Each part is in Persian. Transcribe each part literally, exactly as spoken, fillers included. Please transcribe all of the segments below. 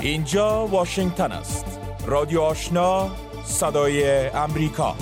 اینجا واشنگتن است. رادیو آشنا، صدای امریکا.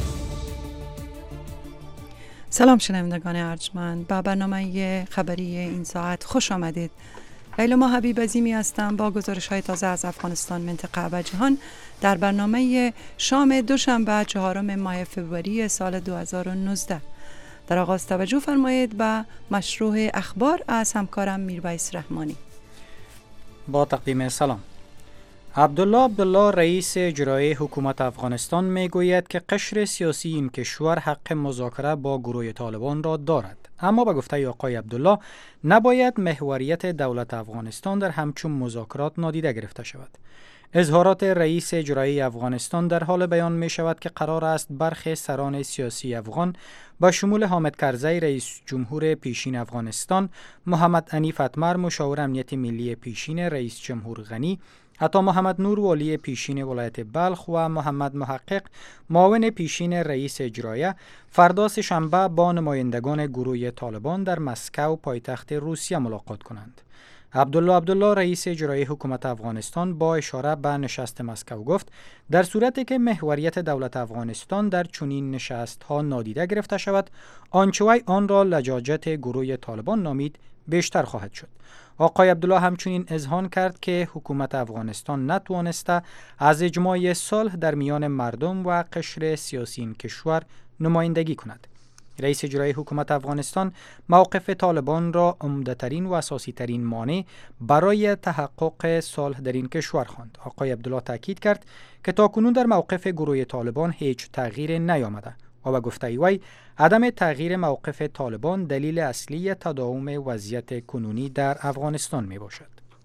سلام شنوندگان ارجمند، با برنامه خبری این ساعت خوش آمدید. ایلما حبیب عظیمی هستم با گزارش های تازه از افغانستان، منطقه و جهان در برنامه شام دوشنبه چهارم ماه فوریه سال دو هزار و نوزده. در آغاز توجه فرمایید به مشروع اخبار از همکارم میرویس رحمانی. با تقدیم سلام. عبدالله عبدالله رئیس اجرایی حکومت افغانستان میگوید که قشر سیاسی این کشور حق مذاکره با گروه طالبان را دارد، اما به گفته آقای عبدالله نباید محوریت دولت افغانستان در همچون مذاکرات نادیده گرفته شود. اظهارات رئیس اجرایی افغانستان در حال بیان می شود که قرار است برخی سران سیاسی افغان با شمول حامد کرزی رئیس جمهور پیشین افغانستان، محمد حنیف اتمر مشاور امنیت ملی پیشین رئیس جمهور غنی، عطا محمد نور والی پیشین ولایت بلخ و محمد محقق معاون پیشین رئیس اجرایی فردا سه‌شنبه با نمایندگان گروه طالبان در مسکو پایتخت روسیه ملاقات کنند. عبدالله عبدالله رئیس اجرایی حکومت افغانستان با اشاره به نشست مسکو گفت در صورتی که محوریت دولت افغانستان در چنین نشست‌ها نادیده گرفته شود، آنچه وی آن را لجاجت گروه طالبان نامید بیشتر خواهد شد. آقای عبدالله همچنین اذعان کرد که حکومت افغانستان نتوانسته از اجماع صلح در میان مردم و قشر سیاسی این کشور نمایندگی کند. رئیس اجرایی حکومت افغانستان موقف طالبان را عمده‌ترین و اساسی‌ترین مانع برای تحقق صلح در این کشور خواند. آقای عبدالله تاکید کرد که تاکنون در موقف گروه طالبان هیچ تغییر نیامده و به گفته وی عدم تغییر موقف طالبان دلیل اصلی تداوم وضعیت کنونی در افغانستان می باشد.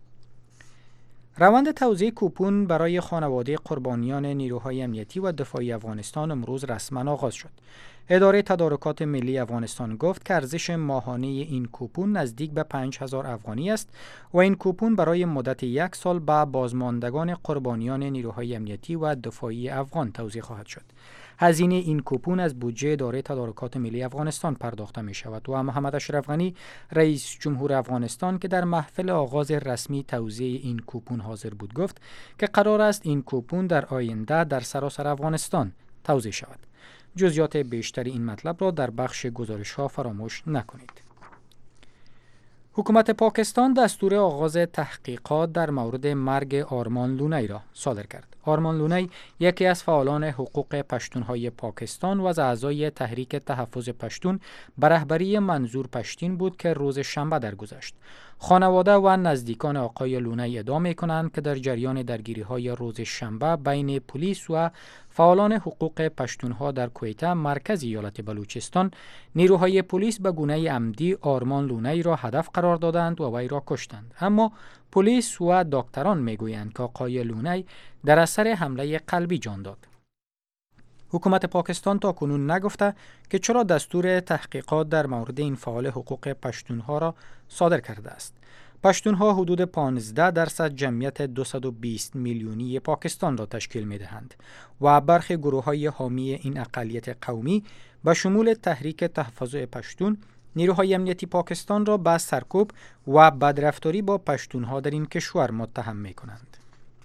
روند توزیع کوپون برای خانواده قربانیان نیروهای امنیتی و دفاعی افغانستان امروز رسما آغاز شد. اداره تدارکات ملی افغانستان گفت که ارزش ماهانه این کوپون نزدیک به پنج هزار افغانی است و این کوپون برای مدت یک سال به بازماندگان قربانیان نیروهای امنیتی و دفاعی افغان توزیع خواهد شد. هزینه این کوپون از بودجه اداره تدارکات ملی افغانستان پرداخته می شود و محمد اشرف غنی رئیس جمهور افغانستان که در محفل آغاز رسمی توزیع این کوپون حاضر بود گفت که قرار است این کوپون در آینده در سراسر افغانستان توزیع شود. جزئیات بیشتری این مطلب را در بخش گزارش ها فراموش نکنید. حکومت پاکستان دستور آغاز تحقیقات در مورد مرگ آرمان لونی را صادر کرد. آرمان لونی یکی از فعالان حقوق پشتونهای پاکستان و از اعضای تحریک تحفظ پشتون به رهبری منظور پشتین بود که روز شنبه درگذشت. خانواده و نزدیکان آقای لونی ادعا می‌کنند که در جریان درگیری‌های روز شنبه بین پلیس و فعالان حقوق پشتونها در کویته مرکز ایالت بلوچستان، نیروهای پلیس به گونه عمدی آرمان لونی را هدف قرار دادند و وی را کشتند. اما پلیس و دکتران میگویند که آقای لونی در اثر حمله قلبی جان داد. حکومت پاکستان تا کنون نگفته که چرا دستور تحقیقات در مورد این فعال حقوق پشتونها را صادر کرده است. پشتونها حدود پانزده درصد جمعیت دویست و بیست میلیونی پاکستان را تشکیل می دهند و برخی گروه‌های حامی این اقلیت قومی به شمول تحریک تحفظ پشتون نیروهای امنیتی پاکستان را به سرکوب و بدرفتاری با پشتونها در این کشور متهم می کنند.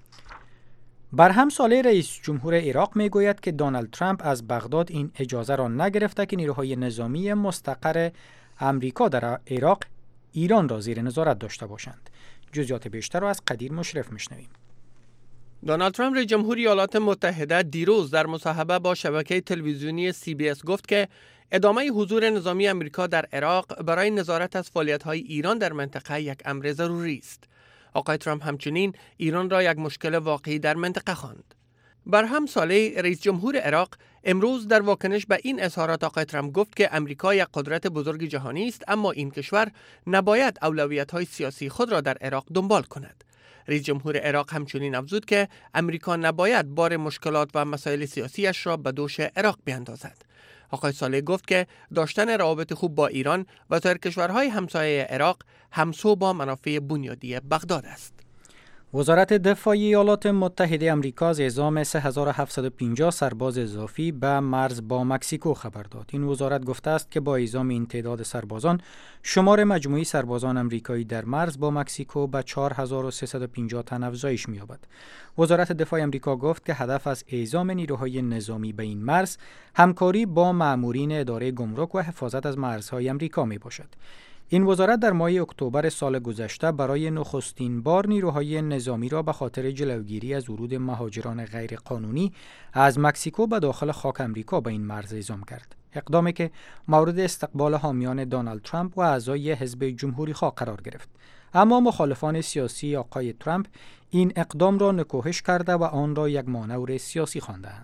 برهم ساله رئیس جمهور عراق می گوید که دونالد ترامپ از بغداد این اجازه را نگرفته که نیروهای نظامی مستقر امریکا در عراق ایران را زیر نظارت داشته باشند. جزئیات بیشتر را از قدیر مشرف میشنویم. دونالد ترامپ رئیس جمهور ایالات متحده دیروز در مصاحبه با شبکه تلویزیونی سی بی اس گفت که ادامه حضور نظامی امریکا در عراق برای نظارت از فعالیت‌های ایران در منطقه یک امر ضروری است. آقای ترامپ همچنین ایران را یک مشکل واقعی در منطقه خواند. برهم ساله رئیس جمهور عراق امروز در واکنش به این اظهارات آقای ترامپ گفت که امریکا یک قدرت بزرگ جهانی است، اما این کشور نباید اولویت‌های سیاسی خود را در عراق دنبال کند. رئیس جمهور عراق همچنین افزود که امریکا نباید بار مشکلات و مسائل سیاسیش را به دوش عراق بیاندازد. آقای صالح گفت که داشتن روابط خوب با ایران و سایر کشورهای همسایه عراق همسو با منافع بنیادی بغداد است. وزارت دفاع ایالات متحده آمریکا از اعزام سه هزار و هفتصد و پنجاه سرباز اضافی به مرز با مکزیکو خبر داد. این وزارت گفته است که با اعزام این تعداد سربازان، شمار مجموعی سربازان آمریکایی در مرز با مکزیکو به چهار هزار و سیصد و پنجاه تن افزایش می‌یابد. وزارت دفاع آمریکا گفت که هدف از اعزام نیروهای نظامی به این مرز، همکاری با مأمورین اداره گمرک و حفاظت از مرزهای آمریکا میباشد. این وزارت در ماه اکتبر سال گذشته برای نخستین بار نیروهای نظامی را به خاطر جلوگیری از ورود مهاجران غیرقانونی از مکزیکو به داخل خاک آمریکا به این مرز اعزام کرد. اقدامی که مورد استقبال حامیان دونالد ترامپ و اعضای حزب جمهوری خواه قرار گرفت. اما مخالفان سیاسی آقای ترامپ این اقدام را نکوهش کرده و آن را یک مانور سیاسی خواندند.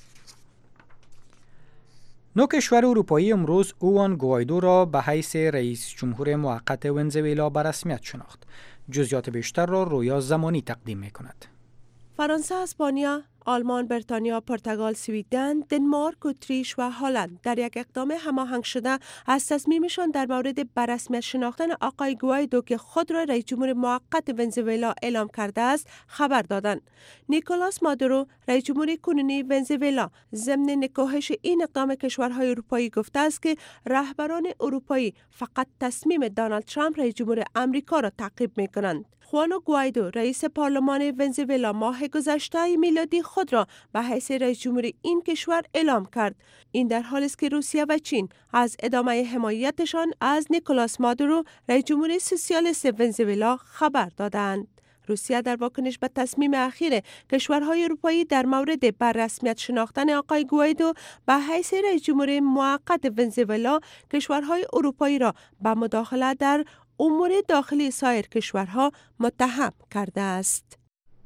نو کشور اروپایی امروز اوان گوایدو را به حیث رئیس جمهور موقت ونزوئلا به رسمیت شناخت. جزئیات بیشتر را رویا زمانی تقدیم می‌کند. فرانسه، اسپانیا، آلمان، بریتانیا، پرتغال، سوئیدن، دنمارک، اتریش و هلند در یک اقدام هماهنگ شده از تصمیمشان در مورد به رسمیت شناختن آقای گوایدو که خود را رئیس جمهور موقت ونزوئلا اعلام کرده است خبر دادند. نیکولاس مادورو، رئیس جمهور کنونی ونزوئلا، ضمن نکوهش این اقدام کشورهای اروپایی گفته است که رهبران اروپایی فقط تصمیم دونالد ترامپ رئیس جمهور آمریکا را تعقیب می‌کنند. خوانو گوایدو، رئیس پارلمان ونزوئلا، ماه گذشته میلادی خود را به حیث رئیس جمهور این کشور اعلام کرد. این در حالی است که روسیه و چین از ادامه حمایتشان از نیکولاس مادورو، رئیس جمهور سوسیالیست ونزوئلا خبر دادند. روسیه در واکنش به تصمیم اخیر کشورهای اروپایی در مورد به رسمیت شناختن آقای گوایدو به حیث رئیس جمهور موقت ونزوئلا، کشورهای اروپایی را به مداخله در امور داخلی سایر کشورها متهم کرده است.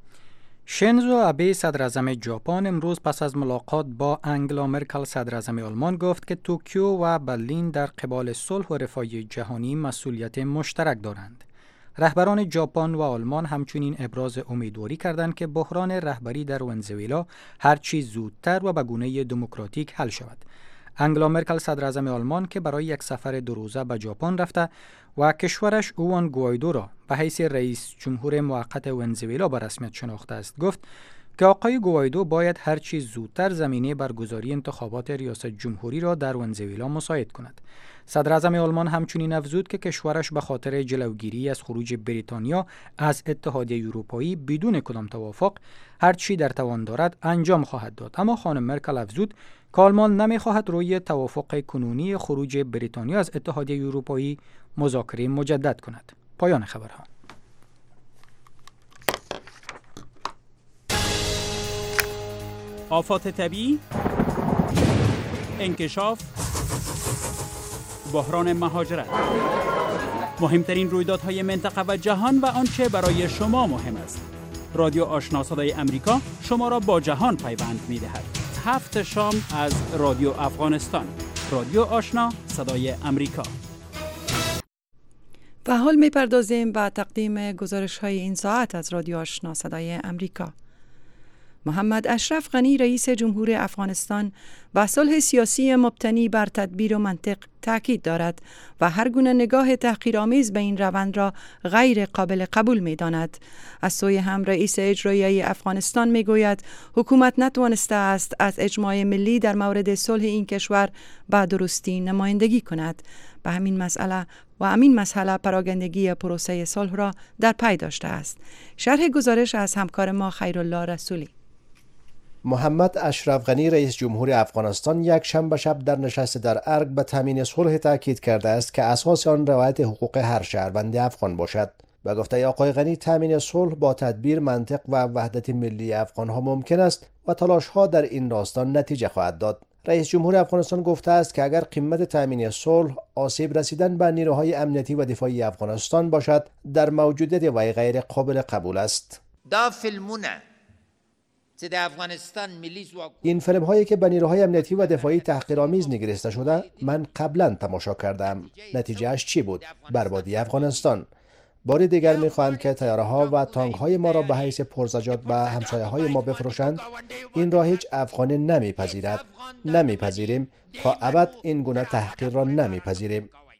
شینزو آبه صدراعظم ژاپن امروز پس از ملاقات با انگلا مرکل صدراعظم آلمان گفت که توکیو و برلین در قبال صلح و رفاه جهانی مسئولیت مشترک دارند. رهبران ژاپن و آلمان همچنین ابراز امیدواری کردند که بحران رهبری در ونزوئلا هرچی زودتر و به گونه دموکراتیک حل شود. انگلا مرکل صدراعظم آلمان که برای یک سفر دو روزه به ژاپن رفته و کشورش اوان گوایدو را به حیث رئیس جمهور موقت ونزوئلا به رسمیت شناخته است، گفت که آقای گوایدو باید هرچی زودتر زمینه برگزاری انتخابات ریاست جمهوری را در ونزوئلا مساعد کند. صدراعظم آلمان همچنین افزود که کشورش به خاطر جلوگیری از خروج بریتانیا از اتحادیه اروپایی بدون کدام توافق هرچی در توان دارد انجام خواهد داد. اما خانم مرکل افزود که آلمان نمی‌خواهد روی توافق کنونی خروج بریتانیا از اتحادیه اروپایی مذاکره مجدد کند. پایان خبرها. آفات طبیعی، انکشاف، بحران مهاجرت، مهمترین رویدادهای منطقه و جهان و آنچه برای شما مهم است. رادیو آشنا صدای امریکا شما را با جهان پیوند می‌دهد. هفت شام از رادیو افغانستان. رادیو آشنا صدای امریکا. و حال می‌پردازیم به تقدیم گزارش‌های این ساعت از رادیو آشنا صدای امریکا. محمد اشرف غنی رئیس جمهور افغانستان به صلح سیاسی مبتنی بر تدبیر و منطق تاکید دارد و هر گونه نگاه تحقیرآمیز به این روند را غیر قابل قبول می داند. از سوی هم رئیس اجرایی افغانستان می گوید حکومت نتوانسته است از اجماع ملی در مورد صلح این کشور به درستی نمایندگی کند. به همین مسئله و همین مسئله پراگندگی پروسه صلح را در پی داشته است. شرح گزارش از همکار ما خیرالله رسولی. محمد اشرف غنی رئیس جمهور افغانستان یک شنبه شب در نشست در ارگ به تامین صلح تاکید کرده است که اساس آن رعایت حقوق هر شهروند افغان باشد. به گفته آقای غنی تامین صلح با تدبیر، منطق و وحدت ملی افغانها ممکن است و تلاش‌ها در این راستا نتیجه خواهد داد. رئیس جمهور افغانستان گفته است که اگر قیمت تامین صلح آسیب رسیدن به نیروهای امنیتی و دفاعی افغانستان باشد، در موجودیت وی غیر قابل قبول است. دا فیلمونه این فیلم هایی که به نیروهای امنیتی و دفاعی تحقیرآمیز نگریسته شده من قبلا تماشا کردم. نتیجه اش چی بود؟ بربادی افغانستان. بار دیگر میخواهند که تیاره ها و تانک های ما را به حیث پرزجاج به همسایه های ما بفروشند. این را هیچ افغانی نمیپذیرد. نمیپذیریم. تا ابد این گونه تحقیر را نمیپذیریم.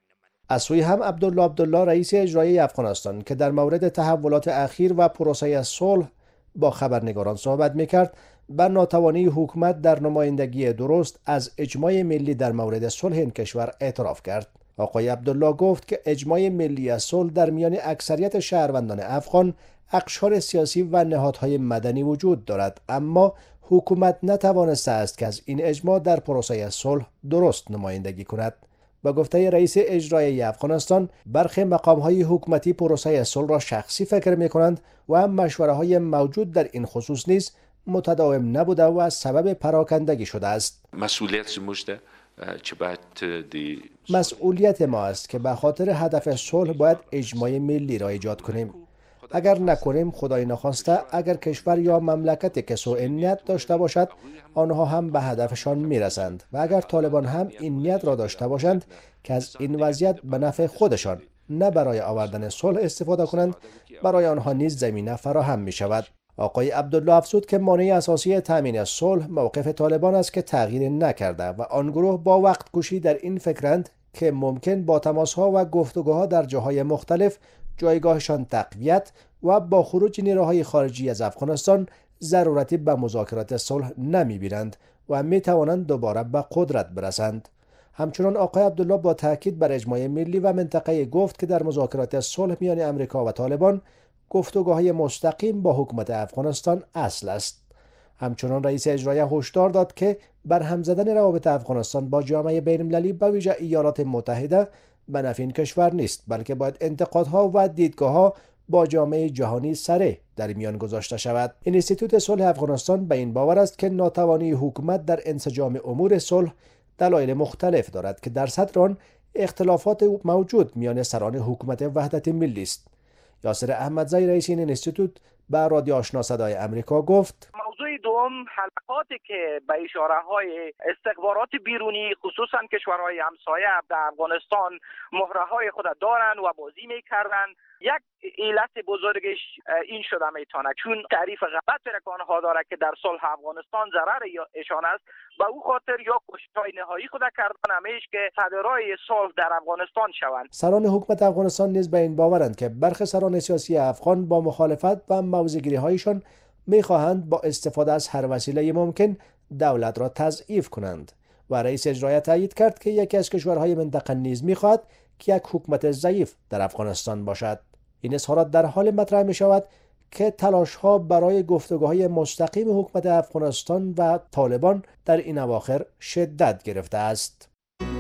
از سوی هم عبدالله عبدالله رئیس اجرایی افغانستان که در مورد تحولات اخیر و پروسه صلح با خبرنگاران صحبت میکرد، بر ناتوانی حکومت در نمایندگی درست از اجماع ملی در مورد صلح این کشور اعتراف کرد. آقای عبدالله گفت که اجماع ملی از صلح در میان اکثریت شهروندان افغان، اقشار سیاسی و نهادهای مدنی وجود دارد، اما حکومت نتوانسته است که از این اجماع در پروسه صلح درست نمایندگی کند. با گفته رئیس اجرایی افغانستان، برخی مقام‌های حکومتی پروسه صلح را شخصی فکر می‌کنند و مشوره‌های موجود در این خصوص نیز متداوم نبوده و سبب پراکندگی شده است. مسئولیت مجده چه باید دی... مسئولیت ما است که به خاطر هدف صلح باید اجماع ملی را ایجاد کنیم. اگر نکنیم، خدای نخواسته، اگر کشور یا مملکتی که سوء نیت داشته باشد، آنها هم به هدفشان میرسند و اگر طالبان هم این نیت را داشته باشند که از این وضعیت به نفع خودشان نه برای آوردن صلح استفاده کنند، برای آنها نیز زمینه فراهم می شود. آقای عبدالله افزود که مانع اساسی تامین صلح موقف طالبان است که تغییر نکرده و آن گروه با وقت کشی در این فکرند که ممکن با تماس‌ها و گفتگوها در جاهای مختلف جایگاهشان تقویت و با خروج نیروهای خارجی از افغانستان ضرورتی به مذاکرات صلح نمی‌بینند و می‌توانند دوباره به قدرت برسند. همچنان آقای عبدالله با تاکید بر اجماع ملی و منطقه‌ای گفت که در مذاکرات صلح میان آمریکا و طالبان گفتگوهای مستقیم با حکومت افغانستان اصل است. همچنان رئیس اجرایی هشدار داد که برهم زدن روابط افغانستان با جامعه بین‌المللی به ویژه ایالات متحده به نفع این کشور نیست، بلکه باید انتقادها و دیدگاه‌ها با جامعه جهانی سره در میان گذاشته شود. اینستیتوت صلح افغانستان به این باور است که ناتوانی حکومت در انسجام امور صلح دلایل مختلف دارد که در صدر آن اختلافات موجود میان سران حکومت وحدت ملی است. یاسر احمدزی رئیس این اینستیتوت به رادیو آشنا صدای امریکا گفت: موضوع دوم حلقاتی که به اشاره های استخبارات بیرونی خصوصا کشورهای همسایه در افغانستان مهره های خود دارند و بازی میکردند، یک علت بزرگش این شده میتونه چون تعریف غلط که آنها داره که در صلح افغانستان ضرر ایشان است، به او خاطر یا کوشش‌های نهایی خود کردن همیش که صدرای صلح در افغانستان شوند. سران حکومت افغانستان نیز به این باورند که برخی سران سیاسی افغان با مخالفت و موضع‌گیری هایشان میخواهند با استفاده از هر وسیله ممکن دولت را تضعیف کنند و رئیس اجرایی تایید کرد که یکی از کشورهای منطقه نیز میخواهد که یک حکومت ضعیف در افغانستان باشد. این اظهارات در حال مطرح می شود که تلاش ها برای گفتگوهای مستقیم حکومت افغانستان و طالبان در این اواخر شدت گرفته است.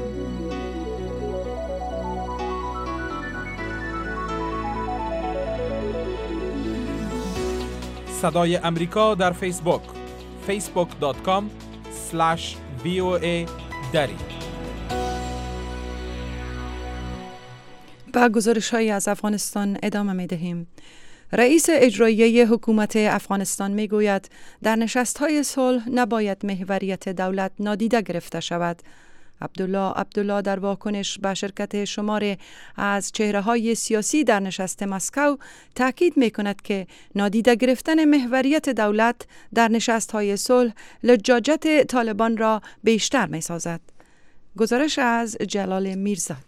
صدای امریکا در فیسبوک فیسبوک دات کام اسلش وی او ای دری. با گزارش‌هایی از افغانستان ادامه می‌دهیم. رئیس اجرایی حکومت افغانستان می‌گوید در نشست‌های صلح نباید محوریت دولت نادیده گرفته شود. عبدالله عبدالله در واکنش به شرکت شماری از چهره‌های سیاسی در نشست مسکو تاکید می‌کند که نادیده گرفتن محوریت دولت در نشست‌های صلح لجاجت طالبان را بیشتر می‌سازد. گزارش از جلال میرزاد.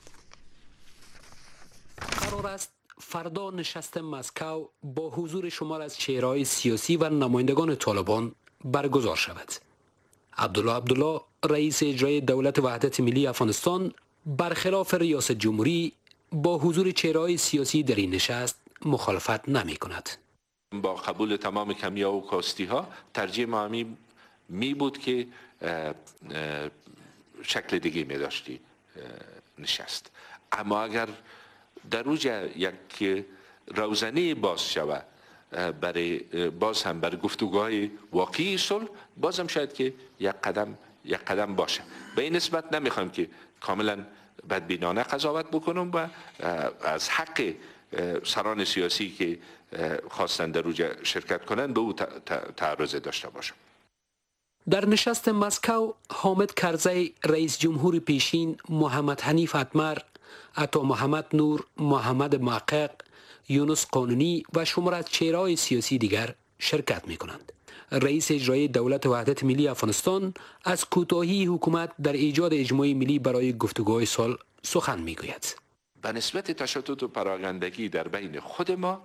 قرار است فردا نشست مسکو با حضور شمار از چهره‌های سیاسی و نمایندگان طالبان برگزار شود. عبدالله عبدالله رئیس اجرایی دولت وحدت ملی افغانستان برخلاف ریاست جمهوری با حضور چهره‌های سیاسی در این نشست مخالفت نمی کند. با قبول تمام کمی‌ها و کاستی‌ها ترجیح ما همی می بود که اه اه شکل دیگه می داشتی نشست، اما اگر در اوج یک روزنه باز شود برای باز هم برای گفتگوهای واقعی صلح، باز هم شاید که یک قدم یک قدم باشه. به این نسبت نمیخوام که کاملا بدبینانه قضاوت بکنم و از حق سران سیاسی که خواستن در اوج شرکت کنن به او تعرض داشته باشم. در نشست مسکو حامد کرزی رئیس جمهور پیشین، محمد حنیف اتمر، عطا محمد نور، محمد محقق، یونس قانونی و شمار از چهره‌های سیاسی دیگر شرکت می کنند. رئیس اجرایی دولت وحدت ملی افغانستان از کوتاهی حکومت در ایجاد اجماع ملی برای گفتگوهای صلح سخن می گوید. به نسبت تشتت و پراگندگی در بین خود ما،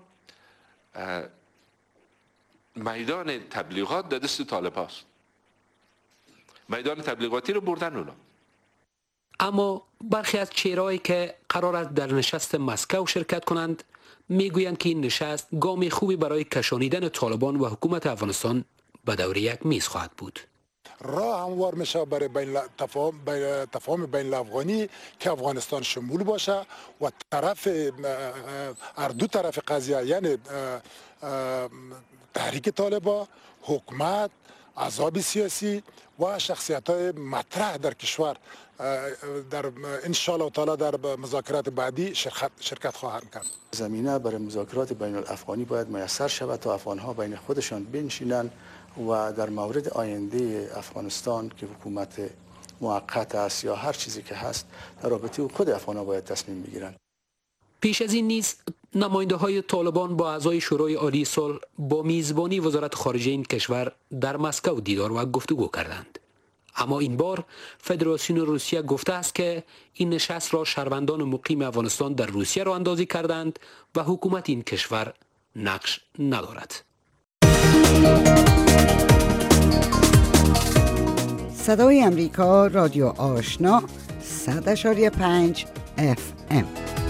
میدان تبلیغات در دست طالب هاست. میدان تبلیغاتی رو بردن اونا. اما برخی از چهرهایی که قرار است در نشست مسکو شرکت کنند میگویند که این نشست گام خوبی برای کشانیدن طالبان و حکومت افغانستان به دور یک میز خواهد بود. راه هموار میشه برای بین تفاهم بین تفاهم بین الافغانی که افغانستان شمول باشه و طرف هر دو طرف قضیه، یعنی تحریک طالبان، حکومت، احزاب سیاسی و شخصیت‌های مطرح در کشور در ان شاء الله تعالی در مذاکرات بعدی شرکت شرکت خواهند کرد. زمینه برای مذاکرات بین الافغانی باید میسر شود تا افغان‌ها بین خودشان بنشینند و در مورد آینده افغانستان که حکومت موقت است یا هر چیزی که هست در رابطه با خود افغان‌ها باید تصمیم بگیرند. پیش از این نیز نماینده های طالبان با اعضای شورای عالی صلح با میزبانی وزارت خارجه این کشور در مسکو دیدار و گفتگو کردند. اما این بار فدراسیون روسیه گفته است که این نشست را شهروندان مقیم افغانستان در روسیه را اندازی کردند و حکومت این کشور نقش ندارد. صدای امریکا، رادیو آشنا، صد اشاری پنج اف ام.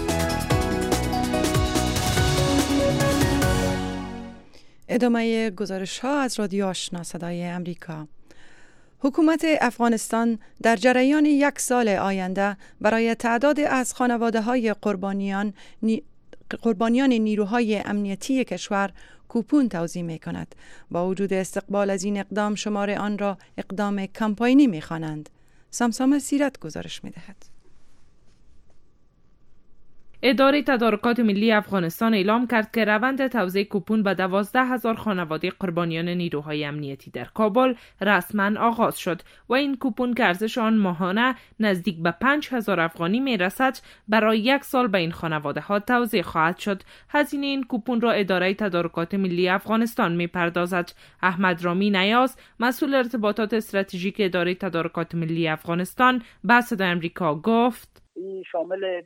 ادامه گزارش ها از رادیو آشنا صدای امریکا. حکومت افغانستان در جریان یک سال آینده برای تعداد از خانواده های قربانیان نی... قربانیان نیروهای امنیتی کشور کوپون توزیع می کند. با وجود استقبال از این اقدام شمار آن را اقدام کمپاینی می خوانند. سمسام سیرت گزارش می دهد. اداره تدارکات ملی افغانستان اعلام کرد که روند توزیع کوپون به دوازده هزار خانواده قربانیان نیروهای امنیتی در کابل رسما آغاز شد و این کوپون که ارزش آن ماهانه نزدیک به پنج هزار افغانی می رسد برای یک سال به این خانواده ها توزیع خواهد شد. هزینه این کوپون را اداره تدارکات ملی افغانستان می پردازد. احمد رامی نیاز، مسئول ارتباطات استراتژیک اداره تدارکات ملی افغانستان به صدای آمریکا گفت: این شامل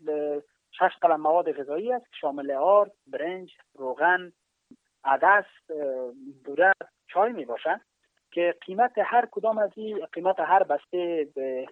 شش قلم مواد غذایی است که شامل آرد، برنج، روغن، عدس، بوره، چای می باشند که قیمت هر کدام از این قیمت هر بسته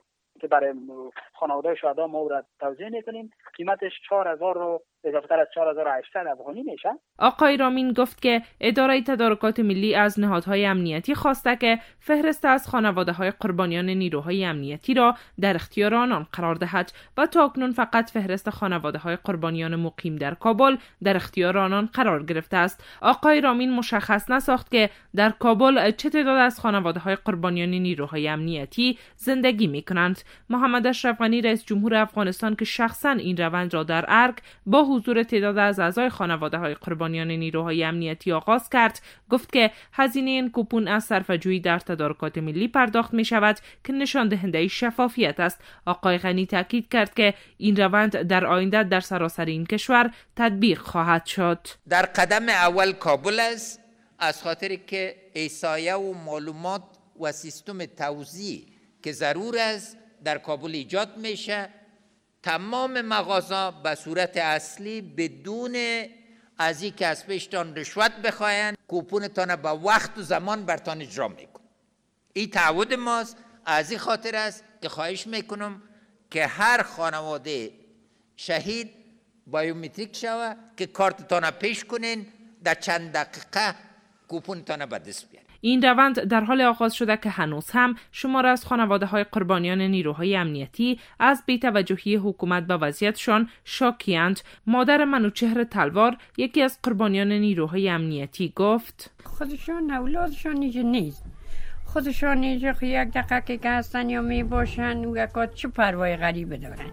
که برای خانواده شهدا ما را توزیع می‌کنیم قیمتش چهار هزار رو اضافه تر از چهار هزار و هشتصد افغانی میشه. آقای رامین گفت که اداره تدارکات ملی از نهادهای امنیتی خواسته که فهرست از خانواده‌های قربانیان نیروهای امنیتی را در اختیار آنان قرار دهد و تاکنون فقط فهرست خانواده‌های قربانیان مقیم در کابل در اختیار آنان قرار گرفته است. آقای رامین مشخص نساخت که در کابل چه تعداد از خانواده‌های قربانیان نیروهای امنیتی زندگی می‌کنند. محمد اشرف غنی رئیس جمهور افغانستان که شخصاً این روند را در ارگ با حضور تعداد از اعضای خانواده‌های قربانیان نیروهای امنیتی آغاز کرد، گفت که هزینه این کوپون از صرفه‌جویی در تدارکات ملی پرداخت می شود که نشان دهنده شفافیت است. آقای غنی تاکید کرد که این روند در آینده در سراسر این کشور تطبیق خواهد شد. در قدم اول کابل است، از خاطر که احصایه و معلومات و سیستم توزیع که ضرور است در کابل ایجاد میشه. تمام مغازه به صورت اصلی بدون از این که از پیشتان رشوت بخواین کوپونتان به وقت و زمان برتان اجرا میکن. این تعهد ماست. از این خاطر است که خواهش میکنم که هر خانواده شهید بایومتریک شوه که کارتتان پیش کنین، در چند دقیقه کوپونتان به دست بیارین. این روند در حال آغاز شده که هنوز هم شمار از خانواده‌های قربانیان نیروهای امنیتی از بی‌توجهی حکومت به وضعیتشان شاکی‌اند. مادر منوچهر تلوار، یکی از قربانیان نیروهای امنیتی، گفت: خودشون اولادشون اینجا نیست، خودشون اینجا یک دقیقه که هستن یا می باشن و یکات چه پروای غریبه دارن.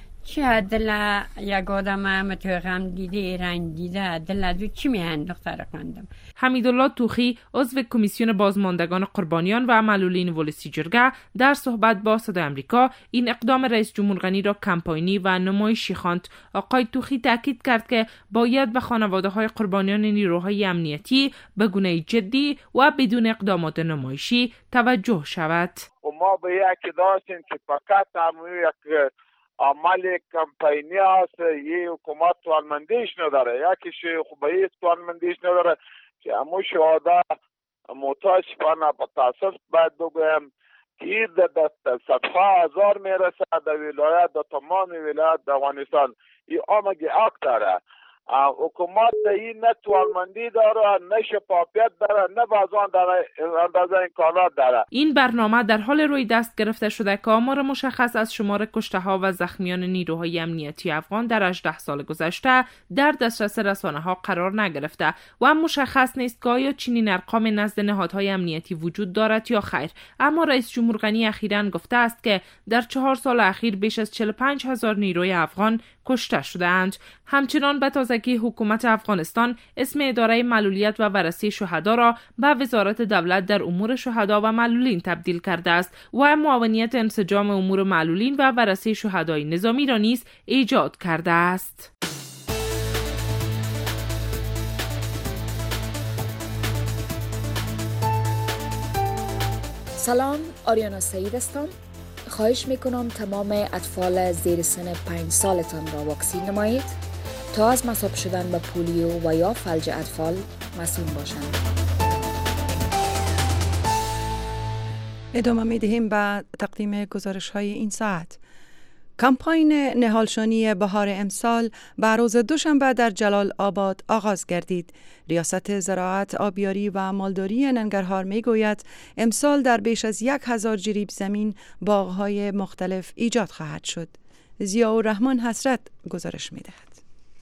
چه دل یک آدم هم توی غم دیده رنگ دیده دل دو چی میهن دختر خواندم. حمیدالله توخی عضو کمیسیون بازماندگان قربانیان و معلولین ولسی جرگه در صحبت با صدای آمریکا این اقدام رئیس جمهور غنی را کمپاینی و نمایشی خواند. آقای توخی تاکید کرد که باید به خانواده‌های قربانیان نیروهای امنیتی به گونه جدی و بدون اقدامات نمایشی توجه شود. و ما به یک داشتیم که فقط همون یک عمل کمپینی است. یه حکومت توانمندیش نداره، یکیش خوبه توانمندیش نداره که همون شهاده متاسفانه به تاسف باید بگویم که در صدها هزار میرسه در ولایت، در تمام ولایت در افغانستان. این آمگی حق داره. حکومت این نه توانمندی داره، نه شفافیت داره، نه بازان داره، اندازه امکانات داره. این برنامه در حال روی دست گرفته شده که آمار مشخص از شمار کشته ها و زخمیان نیروهای امنیتی افغان در هجده سال گذشته در دسترس رسانه ها قرار نگرفته و هم مشخص نیست که آیا چنین ارقام نزد نهادهای امنیتی وجود دارد یا خیر. اما رئیس جمهور غنی اخیراً گفته است که در چهار سال اخیر بیش از چهل و پنج هزار نیروی افغان کشته شده‌اند. همچنان به تازگی حکومت افغانستان اسم اداره معلولیت و بررسی شهدا را به وزارت دولت در امور شهدا و معلولین تبدیل کرده است و معاونیت انسجام امور معلولین و بررسی شهدای نظامی را نیز ایجاد کرده است. سلام، آریانا سعید هستم. خواهش میکنم تمام اطفال زیر سن پنج سالتان را واکسین نمایید تا از مصاب شدن به پولیو و یا فلج اطفال مسئول باشند. ادامه میدهیم به تقدیم گزارش های این ساعت. کمپاین نهالشانی بهار امسال به روز دوشنبه در جلال آباد آغاز گردید. ریاست زراعت، آبیاری و مالداری ننگرهار می گوید امسال در بیش از یک هزار جریب زمین باغهای مختلف ایجاد خواهد شد. ضیاءالرحمن حسرت گزارش می دهد.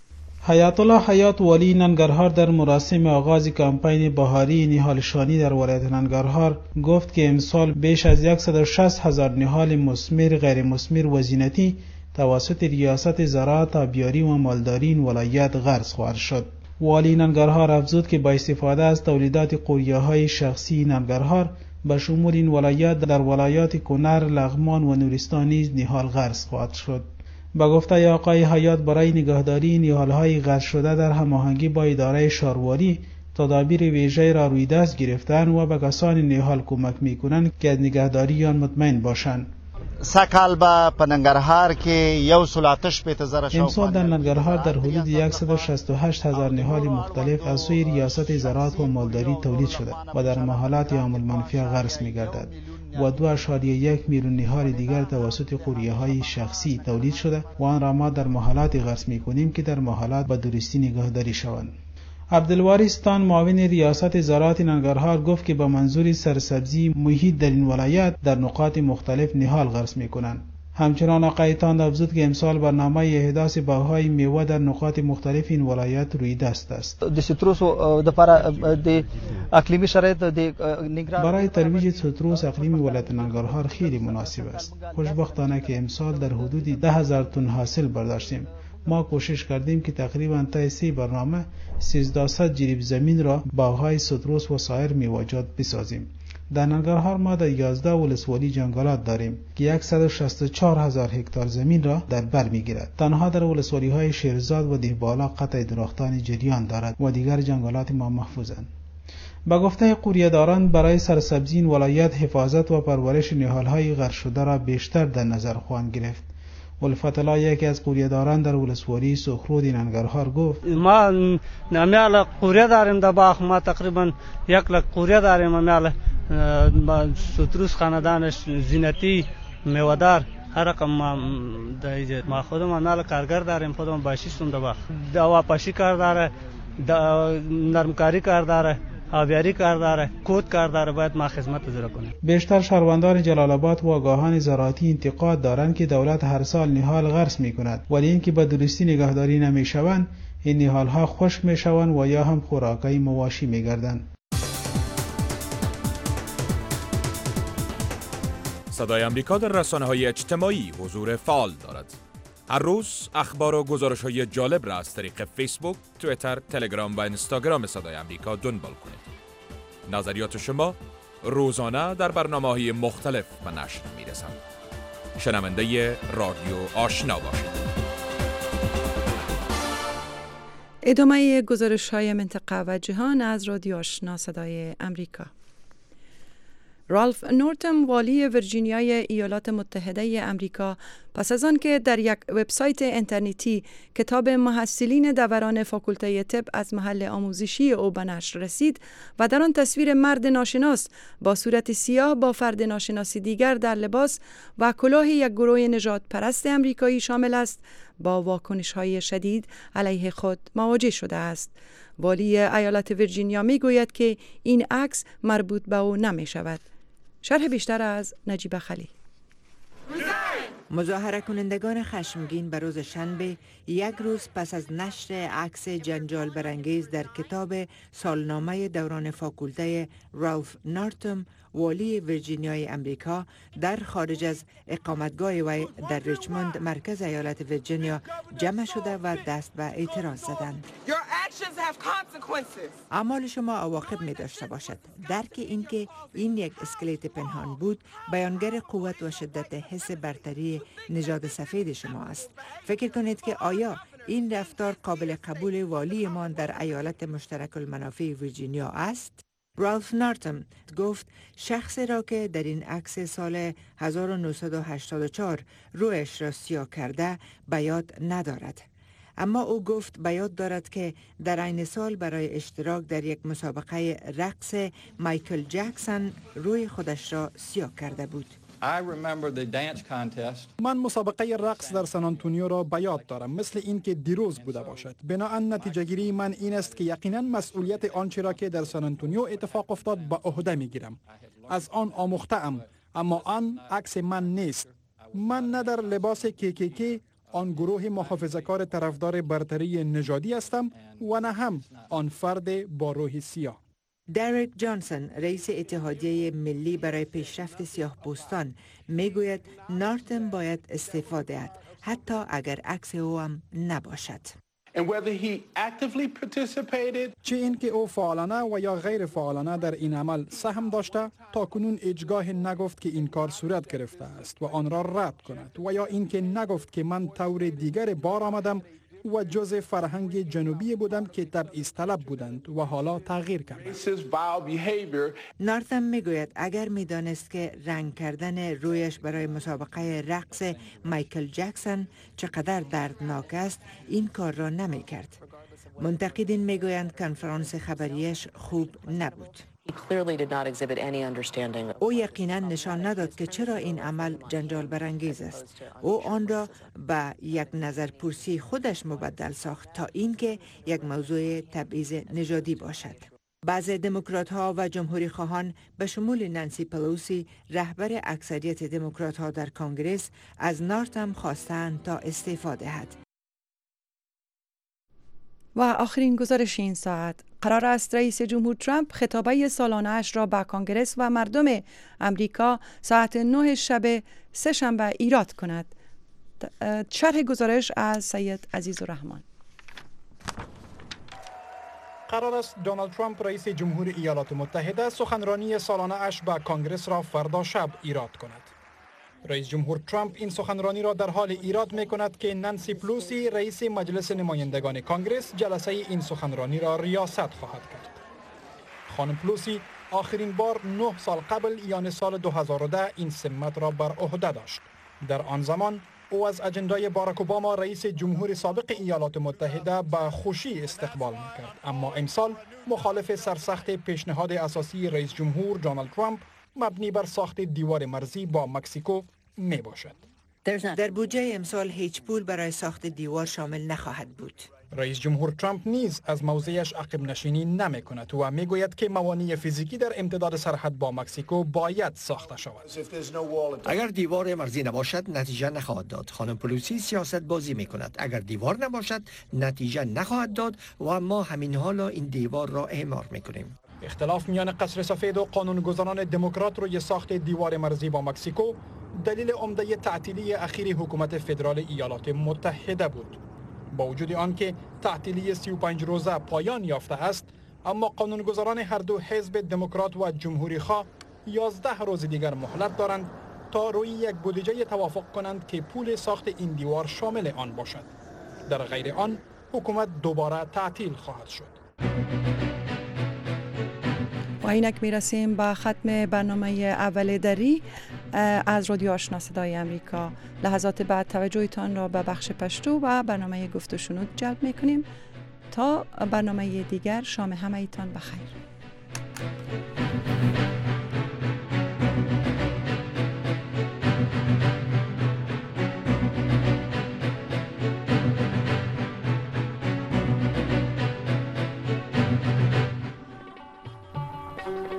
حیات الله حیات والی ننگرهار در مراسم آغاز کمپین بهاری نهالشانی در ولایت ننگرهار گفت که امسال بیش از صد و شصت هزار نهال مثمر، غیر مثمر و زینتی توسط ریاست زراعت، آبیاری و مالداری این ولایت غرس خواهد شد. والی ننگرهار افزود که با استفاده از تولیدات قوریه‌های شخصی ننگرهار به شمول این ولایت در ولایات کنر، لغمان و نورستان نیز نهال غرس خواهد شد. با گفته آقای حیات برای نگهداری نهال‌های غرس شده در هماهنگی با اداره شهرواری تدابیر ویژه را روی دست گرفتن و به کسان نهال کمک می‌کنند که از نگهداری آن مطمئن باشند. سکال با پننگرهار که یو سلاتش به تزار شو امسال در ننگرهار در حدود صد و شصت و هشت هزار نهال مختلف از سوی ریاست زراعت و مالداری تولید شده و در محلات عامل منفی غرس می‌گردد و دو اشاریه یک میلیون نهال دیگر توسط قوریه‌های شخصی تولید شده و آن را ما در محلات غرس می‌کنیم که در محلات به درستی نگهداری شوند. عبدالوارث معاون ریاست زراعت ننگرهار گفت که با منظور سرسبزی محیط در این ولایت در نقاط مختلف نهال غرس می‌کنند. همچنان آقای تاند افزود که امسال برنامه احداث باغ‌های میوه در نقاط مختلف این ولایت روی دست است. د سیتروس د پر د اقلیمی شرایط د برای ترویج سیتروس اقلیم ولایت ننگرهار خیلی مناسب است. خوشبختانه که امسال در حدود ده هزار تن حاصل برداشتیم. ما کوشش کردیم که تقریبا تا سه برنامه سیزده جریب زمین را باغ‌های سیتروس و سایر میوه‌جات بسازیم. در ننگرهار ما در یازده ولسوالی جنگلات داریم که صد و شصت و چهار هزار هکتار زمین را در بر میگیرد. تنها در ولسوالی‌های شیرزاد و دهبالا قطع درختان جریان دارد و دیگر جنگلات ما محفوظند. با گفته قوریه‌داران برای سرسبزی این ولایت حفاظت و پرورش نهال‌های غرس شده را بیشتر در نظر خواهند گرفت. الفت الله یکی از قوریه‌داران در ولسوالی سخرود ننگرهار گفت ما نمیاله قوریه داریم در باغ، ما تقریبا یک لک قوریه داریم. نمیاله سیتروس خاندانش زینتی میوه‌دار هر رقم ما در ما خودم نمیاله کارگر داریم، خودم باشیستم در باغ، دوا پاشی کار داره، نرمکاری کار داره، آبیاری کار داره، کود کار داره. باید ما خدمت اجرا کنیم. بیشتر شهروندان جلال آباد و آگاهان زراعتی انتقاد دارند که دولت هر سال نهال غرس میکند، ولی اینکه به درستی نگهداری نمیشوند، این نهالها خشک میشوند و یا هم خوراکای مواشی میگردند. صدای امریکا در رسانه‌های اجتماعی حضور فعال دارد. هر روز اخبار و گزارش‌های جالب را از طریق فیسبوک، توییتر، تلگرام و اینستاگرام صدای امریکا دنبال کنید. نظریات شما روزانه در برنامه‌های مختلف به نشر می‌رسند. شنونده رادیو آشنا باشید. ادامه گزارش‌های منطقه و جهان از رادیو آشنا صدای امریکا. رالف نورتم والی ویرجینیای ایالات متحده امریکا پس از آن که در یک وبسایت اینترنتی کتاب محصلین دوران فاکولته طب از محل آموزشی او به نشر رسید و در آن تصویر مرد ناشناس با صورت سیاه با فرد ناشناسی دیگر در لباس و کلاه یک گروه نژاد پرست امریکایی شامل است، با واکنش‌های شدید علیه خود مواجه شده است. والی ایالت ویرجینیا می گوید که این عکس مربوط به او نمی شود. شرح بیشتر از نجیب خلی. مظاهره کنندگان خشمگین به روز شنبه، یک روز پس از نشر عکس جنجال برانگیز در کتاب سالنامه دوران فاکولته رالف نورتم، والی ویرجینیای امریکا، در خارج از اقامتگاه وی در ریچموند مرکز ایالت ویرجینیا جمع شده و دست به اعتراض زدند. اعمال شما عواقب می داشته باشد. درک این که این یک اسکلت پنهان بود بیانگر قوت و شدت حس برتری نژاد سفید شما است. فکر کنید که آیا این رفتار قابل قبول والیمان در ایالت مشترک المنافع ویرجینیا است؟ رالف نورتم گفت شخصی را که در این عکس سال هزار و نهصد و هشتاد و چهار رویش را سیاه کرده به یاد ندارد. اما او گفت به یاد دارد که در این سال برای اشتراک در یک مسابقه رقص مایکل جکسون روی خودش را سیاه کرده بود. من مسابقه رقص در سن آنتونیو را به یاد دارم، مثل این که دیروز بوده باشد. بنابراین نتیجه گیری من این است که یقینا مسئولیت آنچه را که در سن آنتونیو اتفاق افتاد به عهده میگیرم. از آن آموخته ام، اما آن عکس من نیست. من نه در لباس کیکیکی آن گروه محافظه‌کار طرفدار برتری نژادی هستم و نه هم آن فرد با روح سیاه. دریک جانسون، رئیس اتحادیه ملی برای پیشرفت سیاه‌پوستان، میگوید نورتم باید استعفا دهد، حتی اگر عکس او هم نباشد. چه اینکه او فعالانه و یا غیر فعالانه در این عمل سهم داشته، تا کنون هیچگاه نگفت که این کار صورت گرفته است و آن را رد کند، و یا اینکه نگفت که من طور دیگر بار آمدم و جزء فرهنگ جنوبی بودم که تبعیض طلب بودند و حالا تغییر کردند. نورتم میگوید اگر میدانست که رنگ کردن رویش برای مسابقه رقص مایکل جکسون چقدر دردناک است، این کار را نمیکرد. منتقدین میگویند کنفرانس خبریش خوب نبود. او یقینا نشان نداد که چرا این عمل جنجال برانگیز است. او آن را به یک نظرپرسی خودش مبدل ساخت تا اینکه یک موضوع تبعیض نژادی باشد. بعضی دموکرات ها و جمهوری خواهان به شمول نانسی پلوسی، رهبر اکثریت دموکرات ها در کنگره، از نورتم خواستند تا استعفا دهد. و آخرین گزارش این ساعت: قرار است رئیس جمهور ترامپ خطابه سالانه اش را به کانگرس و مردم امریکا ساعت نه شب سه شنبه ایراد کند. شرح گزارش از سید عزیزالرحمن. قرار است دونالد ترامپ رئیس جمهور ایالات متحده سخنرانی سالانه اش به کانگرس را فردا شب ایراد کند. رئیس جمهور ترامپ این سخنرانی را در حال ایراد می کند که نانسی پلوسی، رئیس مجلس نمایندگان کانگرس، جلسه این سخنرانی را ریاست خواهد کرد. خانم پلوسی آخرین بار نه سال قبل یعنی سال دو هزار و ده این سمت را بر عهده داشت. در آن زمان او از اجندای باراک اوباما رئیس جمهور سابق ایالات متحده به خوشی استقبال می‌کرد، اما امسال مخالف سرسخت پیشنهاد اساسی رئیس جمهور دونالد ترامپ مبنی بر ساخت دیوار مرزی با مکزیکو می باشد. در بودجه امسال هیچ پول برای ساخت دیوار شامل نخواهد بود. رئیس جمهور ترامپ نیز از موضعش عقب نشینی نمی کند و می گوید که موانع فیزیکی در امتداد سرحد با مکزیکو باید ساخته شود. اگر دیوار مرزی نباشد نتیجه نخواهد داد. خانم پلوسی سیاست بازی می کند. اگر دیوار نباشد نتیجه نخواهد داد و ما همین حالا این دیوار را اعمار می کنیم. اختلاف میان قصر سفید و قانونگذاران دموکرات روی ساخت دیوار مرزی با مکزیکو دلیل عمده تعطیلی اخیر حکومت فدرال ایالات متحده بود. با وجود آنکه تعطیلی سی و پنج روزه پایان یافته است، اما قانونگذاران هر دو حزب دموکرات و جمهوری خواه یازده روز دیگر مهلت دارند تا روی یک بودجه توافق کنند که پول ساخت این دیوار شامل آن باشد. در غیر آن حکومت دوباره تعطیل خواهد شد. و اینک میرسیم به ختم برنامه اول دری از رادیو آشنا صدای امریکا. لحظات بعد توجهتان را به بخش پشتو و برنامه گفت و شنود جلب میکنیم. تا برنامه دیگر شام همه ایتان بخیر.